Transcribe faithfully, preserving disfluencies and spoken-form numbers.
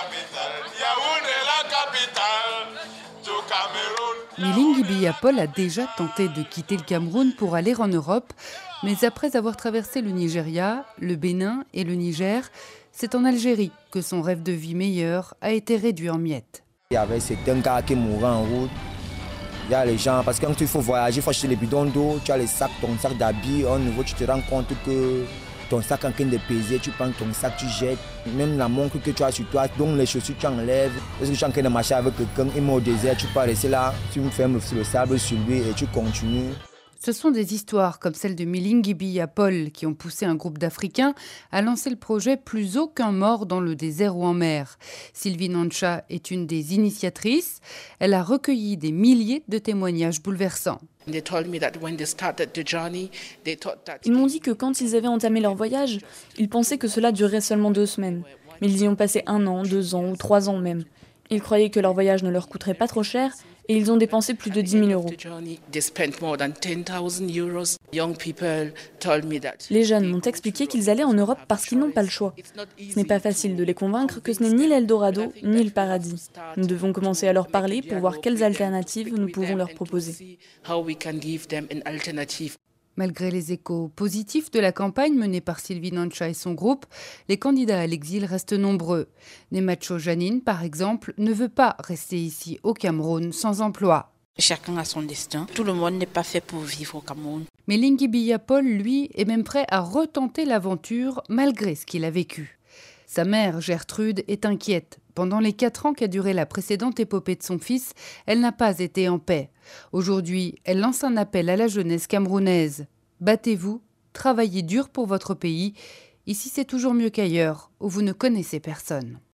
Milingui Biyya Paul a déjà tenté de quitter le Cameroun pour aller en Europe, mais après avoir traversé le Nigeria, le Bénin et le Niger, c'est en Algérie que son rêve de vie meilleure a été réduit en miettes. Il y avait certains gars qui mouraient en route. Il y a les gens, parce que quand il faut voyager, il faut acheter les bidons d'eau, tu as les sacs, ton sac d'habits, au niveau tu te rends compte que ton sac en train de peser, tu prends ton sac, tu jettes, même la montre que tu as sur toi, donc les chaussures tu enlèves. Est-ce que tu es en train de marcher avec quelqu'un, il met au désert, tu peux rester là, tu fermes le sable sur lui et tu continues. Ce sont des histoires comme celle de Milingui Biyya Paul qui ont poussé un groupe d'Africains à lancer le projet Plus aucun mort dans le désert ou en mer. Sylvie Noncha est une des initiatrices. Elle a recueilli des milliers de témoignages bouleversants. Ils m'ont dit que quand ils avaient entamé leur voyage, ils pensaient que cela durerait seulement deux semaines. Mais ils y ont passé un an, deux ans ou trois ans même. Ils croyaient que leur voyage ne leur coûterait pas trop cher et ils ont dépensé plus de dix mille euros. Les jeunes m'ont expliqué qu'ils allaient en Europe parce qu'ils n'ont pas le choix. Ce n'est pas facile de les convaincre que ce n'est ni l'Eldorado ni le paradis. Nous devons commencer à leur parler pour voir quelles alternatives nous pouvons leur proposer. Malgré les échos positifs de la campagne menée par Sylvie Noncha et son groupe, les candidats à l'exil restent nombreux. Nemacho Janine, par exemple, ne veut pas rester ici au Cameroun sans emploi. Chacun a son destin. Tout le monde n'est pas fait pour vivre au Cameroun. Mais Milingui Biyya Paul, lui, est même prêt à retenter l'aventure malgré ce qu'il a vécu. Sa mère, Gertrude, est inquiète. Pendant les quatre ans qu'a duré la précédente épopée de son fils, elle n'a pas été en paix. Aujourd'hui, elle lance un appel à la jeunesse camerounaise. Battez-vous, travaillez dur pour votre pays. Ici, c'est toujours mieux qu'ailleurs, où vous ne connaissez personne.